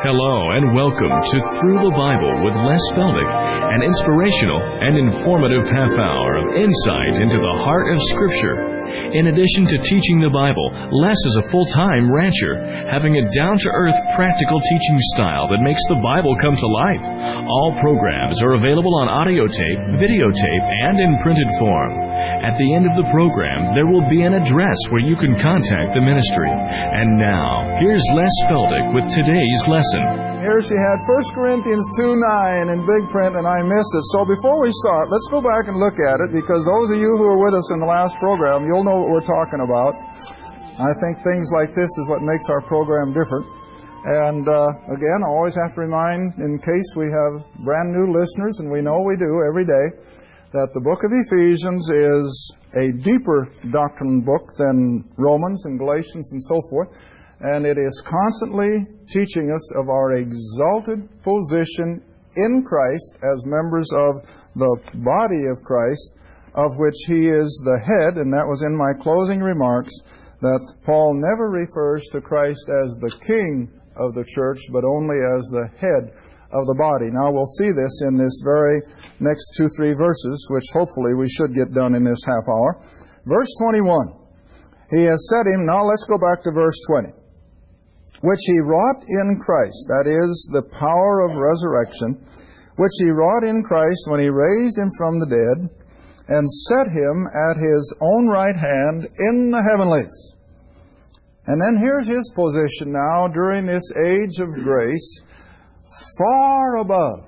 Hello and welcome to Through the Bible with Les Feldick, an inspirational and informative half hour of insight into the heart of Scripture. In addition to teaching the Bible, Les is a full-time rancher, having a down-to-earth, practical teaching style that makes the Bible come to life. All programs are available on audio tape, videotape, and in printed form. At the end of the program, there will be an address where you can contact the ministry. And now, here's Les Feldick with today's lesson. Here she had 1 Corinthians 2:9 in big print, and I missed it. So before we start, let's go back and look at it, because those of you who were with us in the last program, you'll know what we're talking about. I think things like this is what makes our program different. And again, I always have to remind, in case we have brand new listeners, and we know we do every day, that the book of Ephesians is a deeper doctrine book than Romans and Galatians and so forth. And it is constantly teaching us of our exalted position in Christ as members of the body of Christ, of which He is the head. And that was in my closing remarks, that Paul never refers to Christ as the king of the church, but only as the head of the body. Now we'll see this in this very next 2-3 verses, which hopefully we should get done in this half hour. Verse 21. He has set him, now let's go back to verse 20. Which He wrought in Christ, that is, the power of resurrection, which He wrought in Christ when He raised Him from the dead, and set Him at His own right hand in the heavenlies. And then here's His position now during this age of grace, far above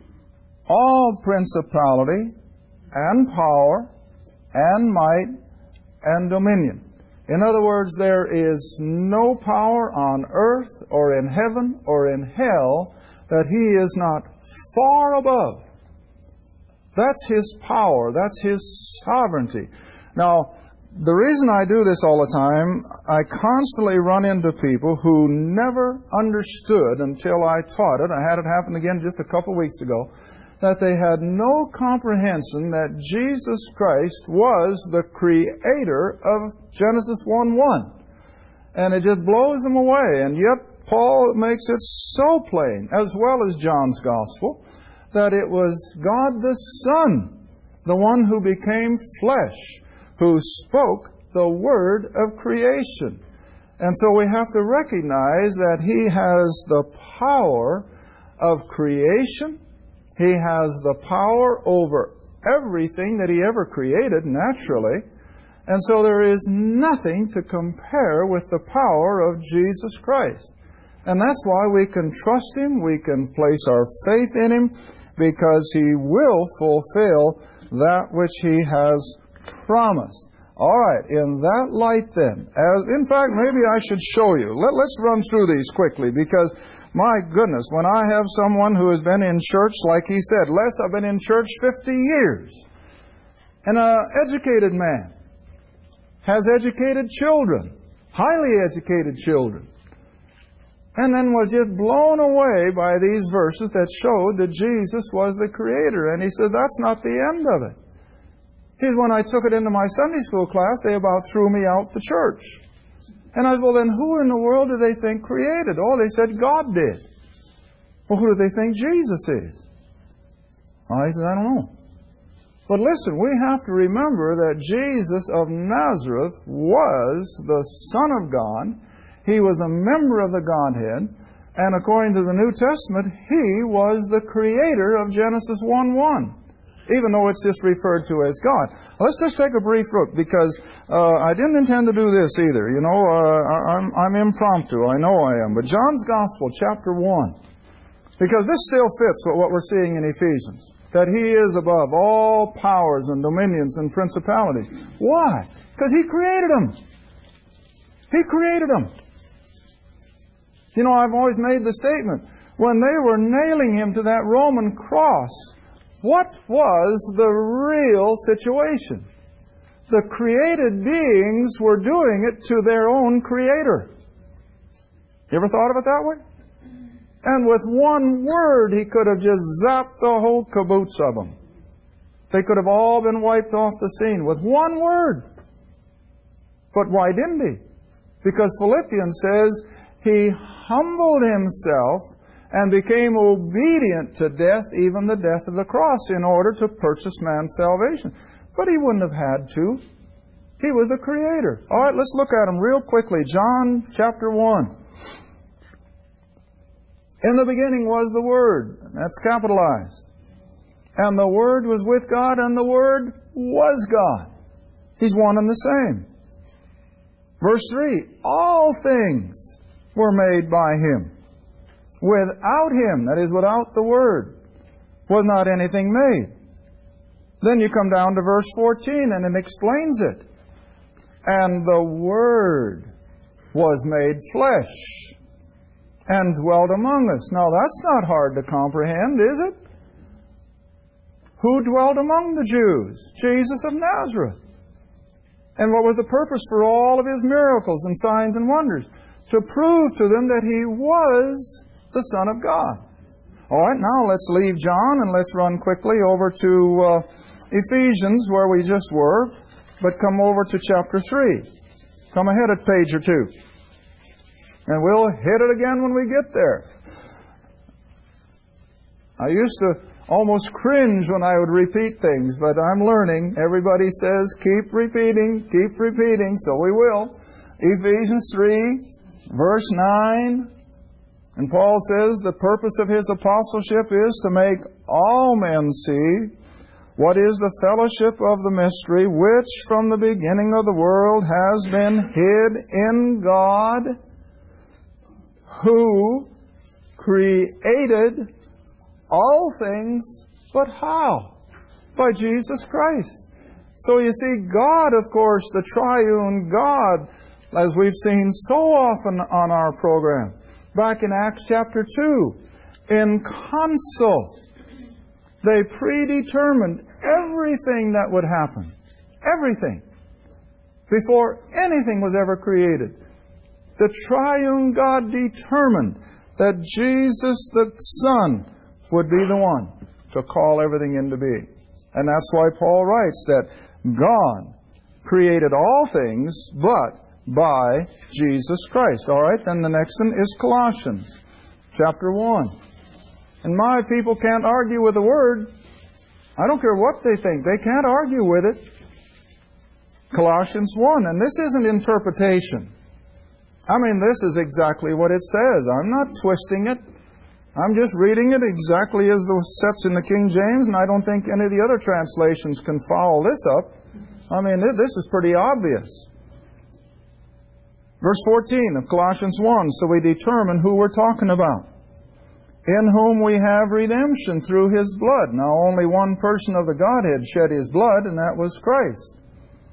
all principality and power and might and dominion. In other words, there is no power on earth or in heaven or in hell that He is not far above. That's His power. That's His sovereignty. Now, the reason I do this all the time, I constantly run into people who never understood until I taught it. I had it happen again just a couple weeks ago, that they had no comprehension that Jesus Christ was the creator of Genesis 1:1. And it just blows them away. And yet Paul makes it so plain, as well as John's Gospel, that it was God the Son, the one who became flesh, who spoke the word of creation. And so we have to recognize that He has the power of creation. He has the power over everything that He ever created naturally. And so there is nothing to compare with the power of Jesus Christ. And that's why we can trust Him, we can place our faith in Him, because He will fulfill that which He has promised. All right, in that light then, in fact, maybe I should show you. Let's run through these quickly, because my goodness, when I have someone who has been in church, like he said, Les, I've been in church 50 years. And an educated man has educated children, highly educated children. And then was just blown away by these verses that showed that Jesus was the Creator. And he said, that's not the end of it. He said, when I took it into my Sunday school class, they about threw me out the church. And I said, well, then who in the world do they think created? Oh, they said God did. Well, who do they think Jesus is? I said, I don't know. But listen, we have to remember that Jesus of Nazareth was the Son of God. He was a member of the Godhead. And according to the New Testament, He was the creator of Genesis 1:1. Even though it's just referred to as God. Let's just take a brief look, because I didn't intend to do this either. You know, I'm impromptu. I know I am. But John's Gospel, chapter 1. Because this still fits with what we're seeing in Ephesians. That He is above all powers and dominions and principalities. Why? Because He created them. He created them. You know, I've always made the statement, when they were nailing Him to that Roman cross, what was the real situation? The created beings were doing it to their own Creator. You ever thought of it that way? And with one word, He could have just zapped the whole caboose of them. They could have all been wiped off the scene with one word. But why didn't He? Because Philippians says He humbled Himself and became obedient to death, even the death of the cross, in order to purchase man's salvation. But He wouldn't have had to. He was the Creator. All right, let's look at Him real quickly. John chapter 1. In the beginning was the Word. That's capitalized. And the Word was with God, and the Word was God. He's one and the same. Verse 3, all things were made by Him. Without Him, that is, without the Word, was not anything made. Then you come down to verse 14, and it explains it. And the Word was made flesh and dwelt among us. Now, that's not hard to comprehend, is it? Who dwelt among the Jews? Jesus of Nazareth. And what was the purpose for all of His miracles and signs and wonders? To prove to them that He was the Son of God. All right, now let's leave John and let's run quickly over to Ephesians, where we just were, but come over to chapter 3. Come ahead a page or two. And we'll hit it again when we get there. I used to almost cringe when I would repeat things, but I'm learning. Everybody says, keep repeating, so we will. Ephesians 3, verse 9. And Paul says the purpose of his apostleship is to make all men see what is the fellowship of the mystery, which from the beginning of the world has been hid in God, who created all things, but how? By Jesus Christ. So you see, God, of course, the triune God, as we've seen so often on our program, back in Acts chapter 2, in council, they predetermined everything that would happen. Everything. Before anything was ever created. The triune God determined that Jesus the Son would be the one to call everything into being. And that's why Paul writes that God created all things, but by Jesus Christ. All right, then the next one is Colossians chapter 1. And my people can't argue with the Word. I don't care what they think. They can't argue with it. Colossians 1. And this isn't interpretation. I mean, this is exactly what it says. I'm not twisting it. I'm just reading it exactly as it sets in the King James, and I don't think any of the other translations can follow this up. I mean, this is pretty obvious. Verse 14 of Colossians 1, so we determine who we're talking about. In whom we have redemption through His blood. Now, only one person of the Godhead shed His blood, and that was Christ.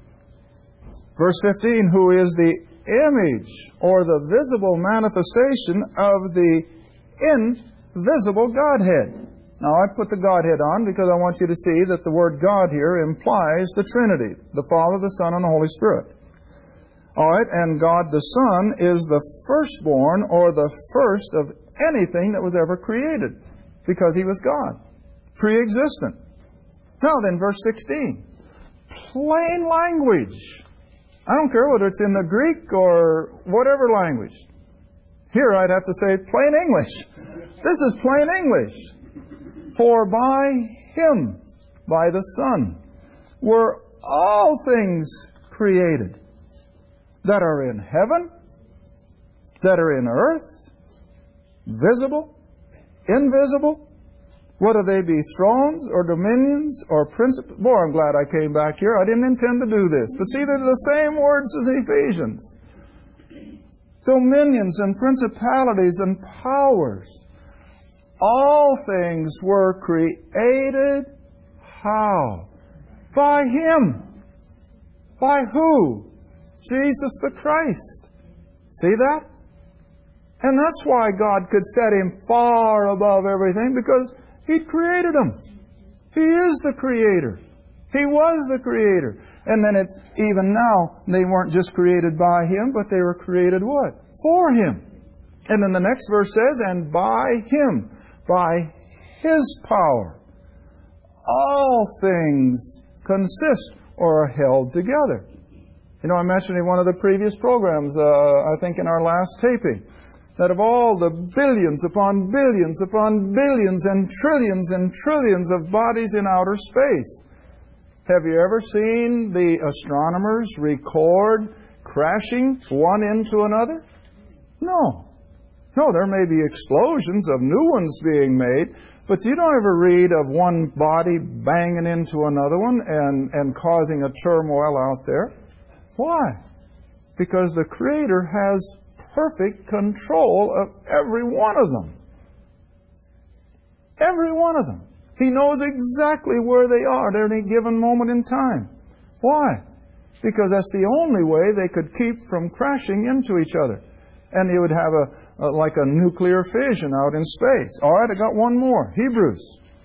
Verse 15, who is the image or the visible manifestation of the invisible Godhead. Now, I put the Godhead on because I want you to see that the word God here implies the Trinity, the Father, the Son, and the Holy Spirit. All right, and God the Son is the firstborn or the first of anything that was ever created because He was God, pre-existent. Now then, verse 16. Plain language. I don't care whether it's in the Greek or whatever language. Here I'd have to say plain English. This is plain English. For by Him, by the Son, were all things created that are in heaven, that are in earth, visible, invisible, whether they be thrones or dominions or principalities. Boy, I'm glad I came back here. I didn't intend to do this. But see, they're the same words as Ephesians. Dominions and principalities and powers. All things were created how? By Him. By who? Jesus the Christ. See that? And that's why God could set Him far above everything, because He created Him. He is the Creator. He was the Creator. And then even now, they weren't just created by Him, but they were created what? For Him. And then the next verse says, and by Him, by His power, all things consist or are held together. You know, I mentioned in one of the previous programs, I think in our last taping, that of all the billions upon billions upon billions and trillions of bodies in outer space, have you ever seen the astronomers record crashing one into another? No. No, there may be explosions of new ones being made, but you don't ever read of one body banging into another one and causing a turmoil out there. Why? Because the Creator has perfect control of every one of them. Every one of them. He knows exactly where they are at any given moment in time. Why? Because that's the only way they could keep from crashing into each other. And they would have like a nuclear fission out in space. All right, I got one more. Hebrews.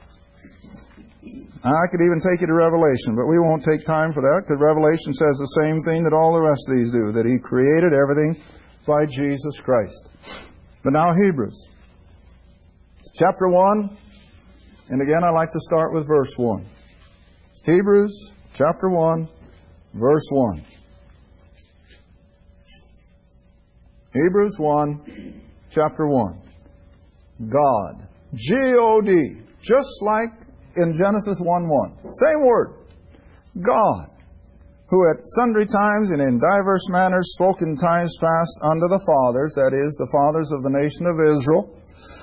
I could even take you to Revelation, but we won't take time for that, because Revelation says the same thing that all the rest of these do, that He created everything by Jesus Christ. But now Hebrews. Chapter 1, and again I like to start with verse 1. Hebrews chapter 1, verse 1. Hebrews 1, chapter 1. God. G-O-D. Just like in Genesis 1:1. Same word. God, who at sundry times and in divers manners spoke in times past unto the fathers, that is, the fathers of the nation of Israel,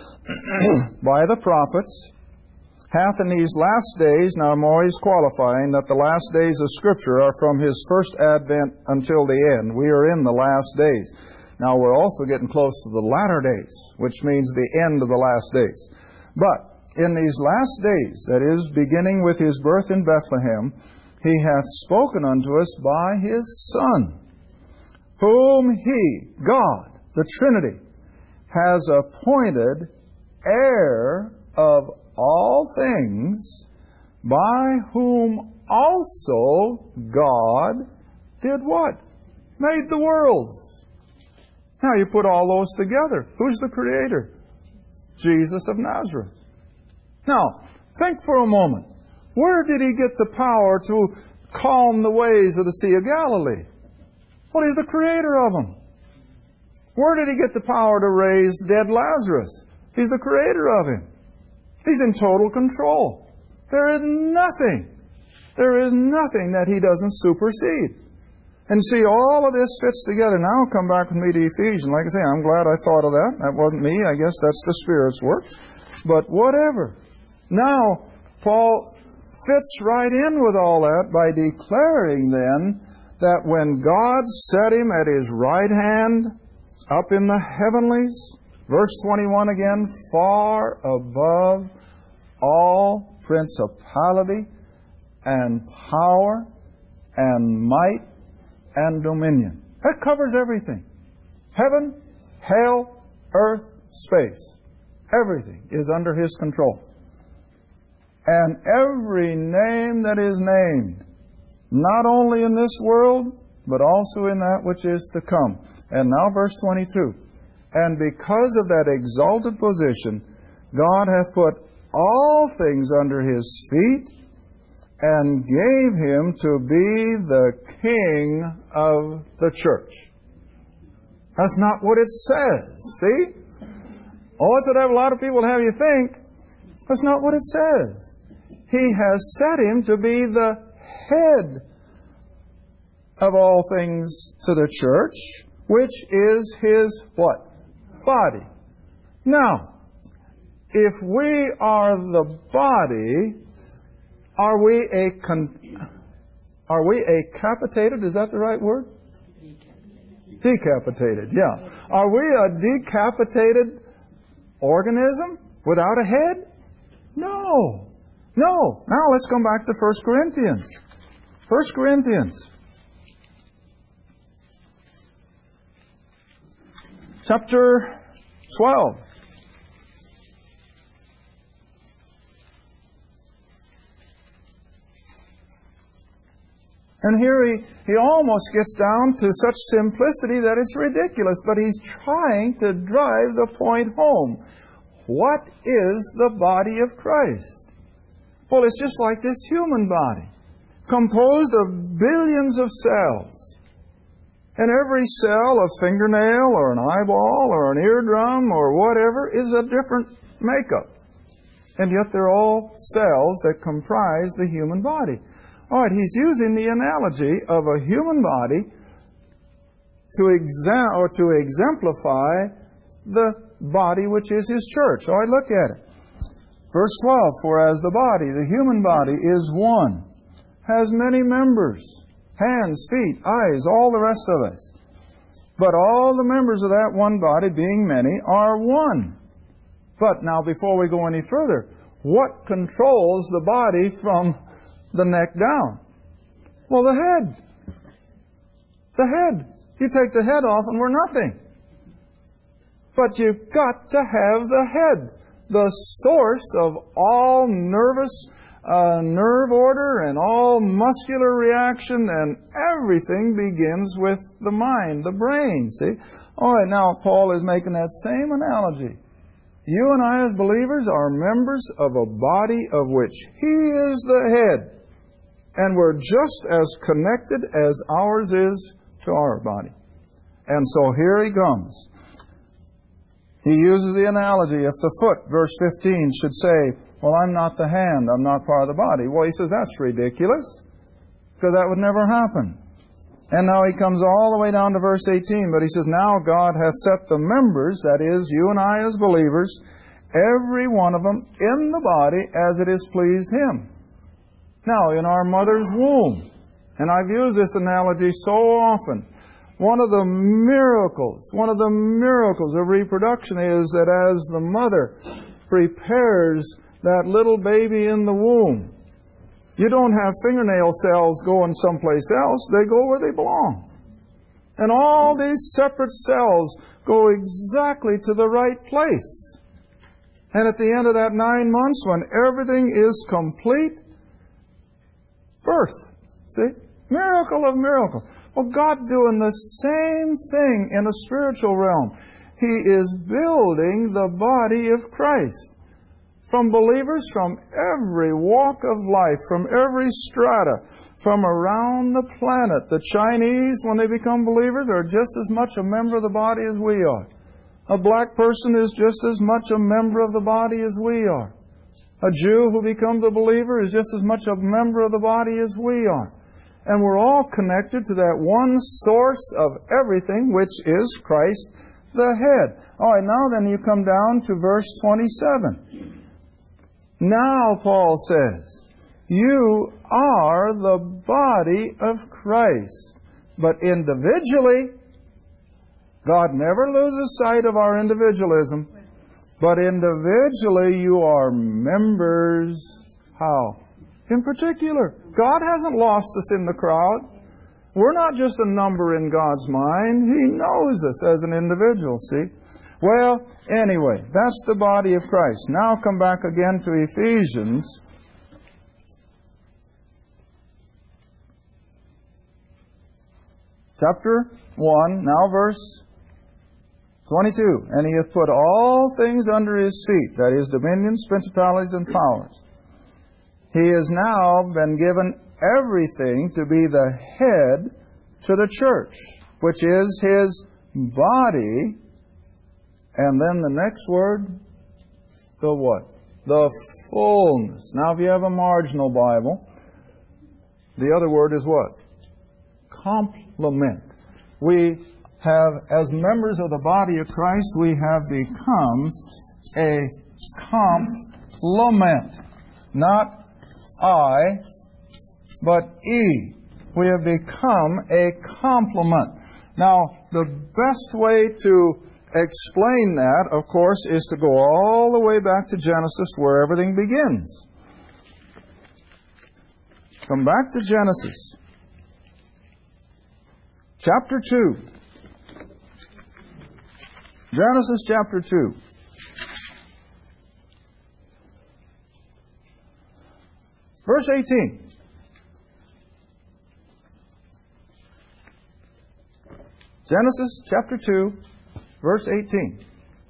by the prophets, hath in these last days, now I'm always qualifying that the last days of Scripture are from His first advent until the end. We are in the last days. Now we're also getting close to the latter days, which means the end of the last days. But in these last days, that is, beginning with His birth in Bethlehem, He hath spoken unto us by His Son, whom He, God, the Trinity, has appointed heir of all things, by whom also God did what? Made the worlds. Now you put all those together. Who's the Creator? Jesus of Nazareth. Now, think for a moment. Where did He get the power to calm the waves of the Sea of Galilee? Well, He's the Creator of them. Where did He get the power to raise dead Lazarus? He's the Creator of him. He's in total control. There is nothing that He doesn't supersede. And see, all of this fits together. Now come back with me to Ephesians. Like I say, I'm glad I thought of that. That wasn't me. I guess that's the Spirit's work. But whatever. Now, Paul fits right in with all that by declaring then that when God set Him at His right hand up in the heavenlies, verse 21 again, far above all principality and power and might and dominion. That covers everything. Heaven, hell, earth, space. Everything is under His control. And every name that is named, not only in this world, but also in that which is to come. And now verse 22. And because of that exalted position, God hath put all things under His feet, and gave Him to be the King of the church. That's not what it says. See? Oh, that's what a lot of people have you think. That's not what it says. He has set Him to be the head of all things to the church, which is His what? Body. Now, if we are the body, are we a capitated? Is that the right word? Decapitated, yeah. Are we a decapitated organism without a head? No. No. Now let's come back to 1 Corinthians. 1 Corinthians. Chapter 12. And here he almost gets down to such simplicity that it's ridiculous, but he's trying to drive the point home. What is the body of Christ? Well, it's just like this human body, composed of billions of cells. And every cell, a fingernail or an eyeball or an eardrum or whatever, is a different makeup. And yet they're all cells that comprise the human body. All right, he's using the analogy of a human body to exemplify the body which is His church. All right, look at it. Verse 12, for as the body, the human body, is one, has many members, hands, feet, eyes, all the rest of us. But all the members of that one body, being many, are one. But now, before we go any further, what controls the body from the neck down? Well, the head. The head. You take the head off and we're nothing. But you've got to have the head, the source of all nerve order and all muscular reaction, and everything begins with the mind, the brain, see? All right, now Paul is making that same analogy. You and I as believers are members of a body of which He is the head. And we're just as connected as ours is to our body. And so here he comes. He uses the analogy, if the foot, verse 15, should say, well, I'm not the hand, I'm not part of the body. Well, he says, that's ridiculous, because that would never happen. And now he comes all the way down to verse 18, but he says, now God hath set the members, that is, you and I as believers, every one of them in the body as it has pleased Him. Now, in our mother's womb, and I've used this analogy so often, one of the miracles of reproduction is that as the mother prepares that little baby in the womb, you don't have fingernail cells going someplace else. They go where they belong. And all these separate cells go exactly to the right place. And at the end of that 9 months, when everything is complete, birth. See? Miracle of miracles. Well, God doing the same thing in a spiritual realm. He is building the body of Christ. From believers from every walk of life, from every strata, from around the planet. The Chinese, when they become believers, are just as much a member of the body as we are. A black person is just as much a member of the body as we are. A Jew who becomes a believer is just as much a member of the body as we are. And we're all connected to that one source of everything, which is Christ the head. All right, now then you come down to verse 27. Now, Paul says, you are the body of Christ. But individually, God never loses sight of our individualism. But individually, you are members. How? In particular, God hasn't lost us in the crowd. We're not just a number in God's mind. He knows us as an individual, see? Well, anyway, that's the body of Christ. Now come back again to Ephesians. Chapter 1, now verse 22. And He hath put all things under His feet, that is, dominions, principalities, and powers. He has now been given everything to be the head to the church, which is His body. And then the next word, the what? The fullness. Now, if you have a marginal Bible, the other word is what? Complement. We have, as members of the body of Christ, we have become a complement. Not I, but E. We have become a complement. Now, the best way to explain that, of course, is to go all the way back to Genesis, where everything begins. Come back to Genesis. Chapter 2. Genesis chapter 2. Verse 18. Genesis chapter 2, verse 18.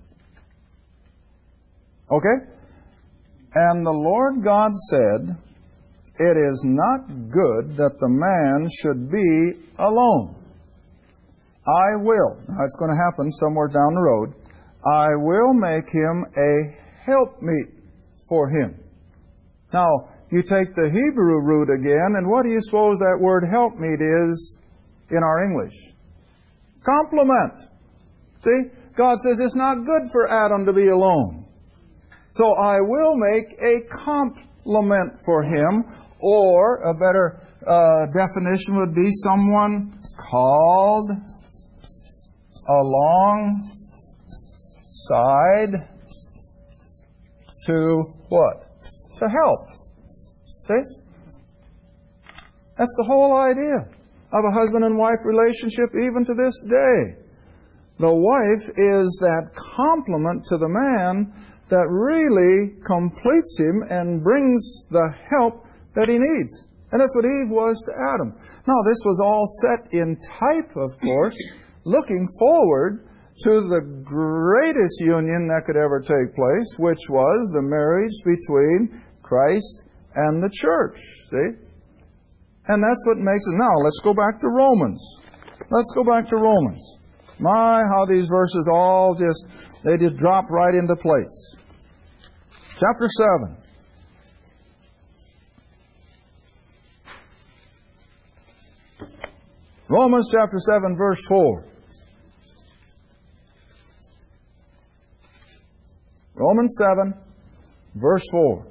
Okay? And the Lord God said, it is not good that the man should be alone. I will, now it's going to happen somewhere down the road, I will make him a helpmeet for him. Now, you take the Hebrew root again, and what do you suppose that word helpmeet is in our English? Complement. See? God says it's not good for Adam to be alone. So I will make a complement for him, or a better definition would be someone called alongside to what? To help. See? That's the whole idea of a husband and wife relationship even to this day. The wife is that complement to the man that really completes him and brings the help that he needs. And that's what Eve was to Adam. Now, this was all set in type, of course, looking forward to the greatest union that could ever take place, which was the marriage between Christ and the church. See? And that's what makes it. Now, let's go back to Romans. Let's go back to Romans. My, how these verses all just drop right into place. Chapter 7. Romans chapter 7, verse 4. Romans 7, verse 4.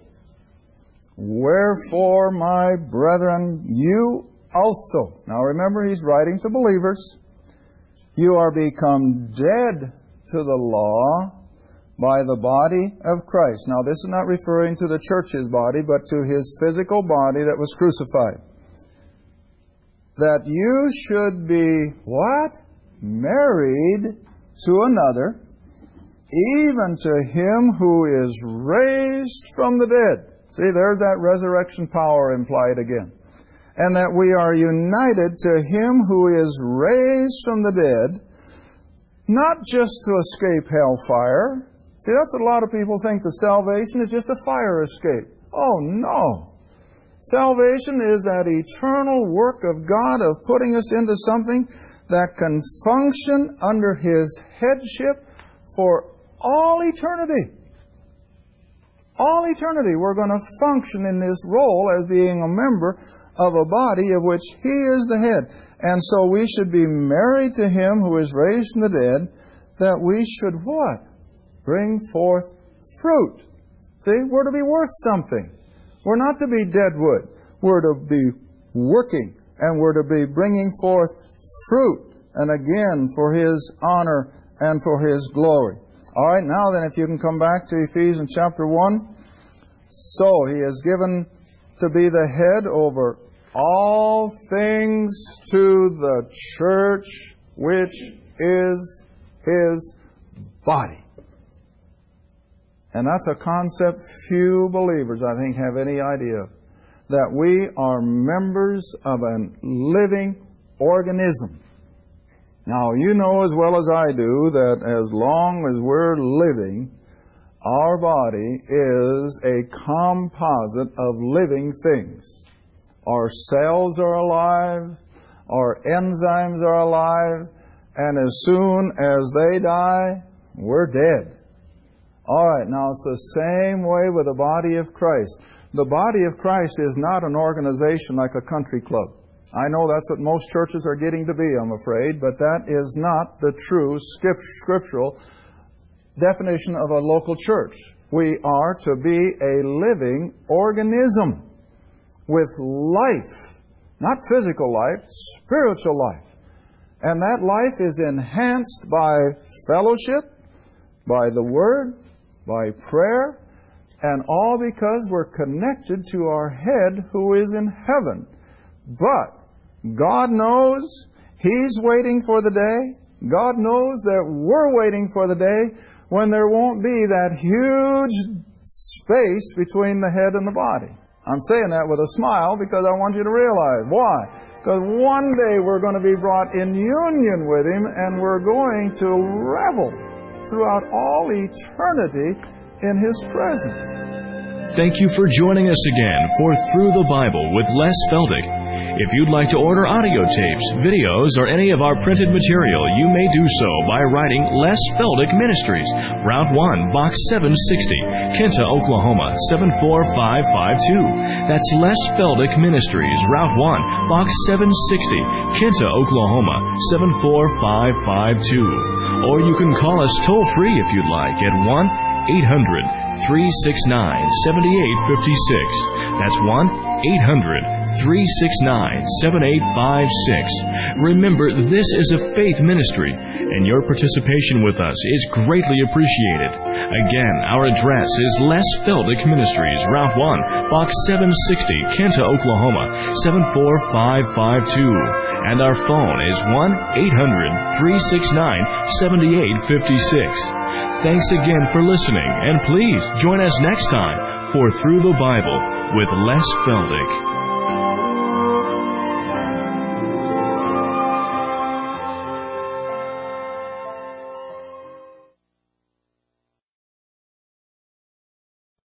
Wherefore, my brethren, you also. Now remember, he's writing to believers. You are become dead to the law by the body of Christ. Now this is not referring to the church's body, but to his physical body that was crucified. That you should be, what? Married to another, even to him who is raised from the dead. See, there's that resurrection power implied again. And that we are united to him who is raised from the dead, not just to escape hellfire. See, that's what a lot of people think, that salvation is just a fire escape. Oh, no. Salvation is that eternal work of God of putting us into something that can function under his headship for all eternity. All eternity we're going to function in this role as being a member of a body of which he is the head. And so we should be married to him who is raised from the dead, that we should what? Bring forth fruit. See, we're to be worth something. We're not to be dead wood. We're to be working, and we're to be bringing forth fruit, and again for his honor and for his glory. All right, now then, if you can come back to Ephesians chapter 1. So, he is given to be the head over all things to the church, which is his body. And that's a concept few believers, I think, have any idea of. That we are members of a living organism. Now, you know as well as I do that as long as we're living, our body is a composite of living things. Our cells are alive, our enzymes are alive, and as soon as they die, we're dead. All right, now it's the same way with the body of Christ. The body of Christ is not an organization like a country club. I know that's what most churches are getting to be, I'm afraid, but that is not the true scriptural definition of a local church. We are to be a living organism with life, not physical life, spiritual life. And that life is enhanced by fellowship, by the Word, by prayer, and all because we're connected to our head who is in heaven. But God knows He's waiting for the day. God knows that we're waiting for the day when there won't be that huge space between the head and the body. I'm saying that with a smile because I want you to realize. Why? Because one day we're going to be brought in union with Him, and we're going to revel throughout all eternity in His presence. Thank you for joining us again for Through the Bible with Les Feldick. If you'd like to order audio tapes, videos, or any of our printed material, you may do so by writing Les Feldick Ministries, Route 1, Box 760, Kinta, Oklahoma 74552. That's Les Feldick Ministries, Route 1, Box 760, Kinta, Oklahoma 74552. Or you can call us toll-free if you'd like at 1-800-369-7856. That's 1-800-369-7856. Remember, this is a faith ministry, and your participation with us is greatly appreciated. Again, our address is Les Feldick Ministries, Route 1, Box 760, Kinta, Oklahoma 74552. And our phone is 1-800-369-7856. Thanks again for listening, and please join us next time for Through the Bible with Les Feldick.